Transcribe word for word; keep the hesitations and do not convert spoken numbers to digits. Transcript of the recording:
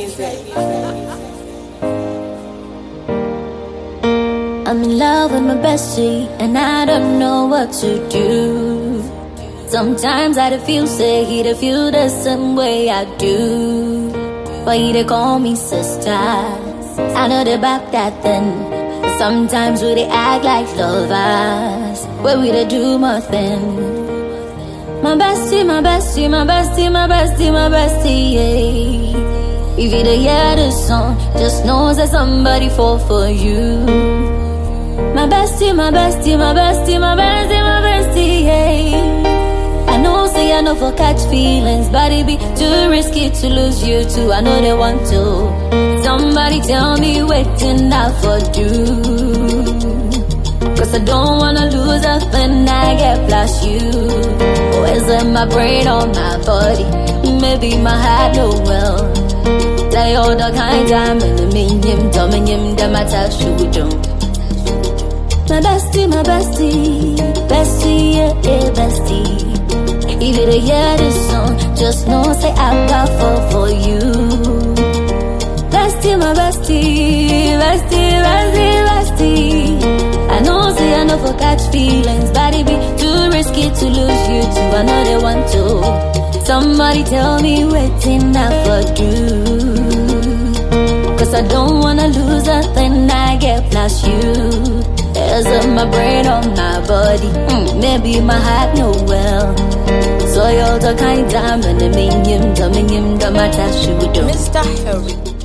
I'm in love with my bestie, and I don't know what to do. Sometimes I feel say he to feel the same way I do. But he they call me sister. I know they back that then. But sometimes we they act like lovers, where we they do nothing. My bestie, my bestie, my bestie, my bestie, my bestie, yeah. If you dey hear this song, just know that somebody fall for you. My bestie, my bestie, my bestie, my bestie, my bestie, yeah. I know say I know for catch feelings, but it be too risky to lose you too. I know they want to. Somebody tell me waiting out for you. Cause I don't wanna lose up when I get plus you. Always in my brain or my body, maybe my heart no well. Like all the kind time in the minium, dominium, them I touch you don't. My bestie, my bestie, bestie, yeah, yeah, bestie. If you dey hear this song, just know say I got fall for you. Bestie, my bestie, bestie, bestie, bestie. I know say I know for catch feelings, but it be too risky to lose you too. I know they want to. Somebody tell me waiting out for you. Cause I don't wanna lose a thing I get plus you. There's in my brain or my body, mm, maybe my heart no well. So you're the kind of time and the minium, the minium, the matter you do. Mister Harry.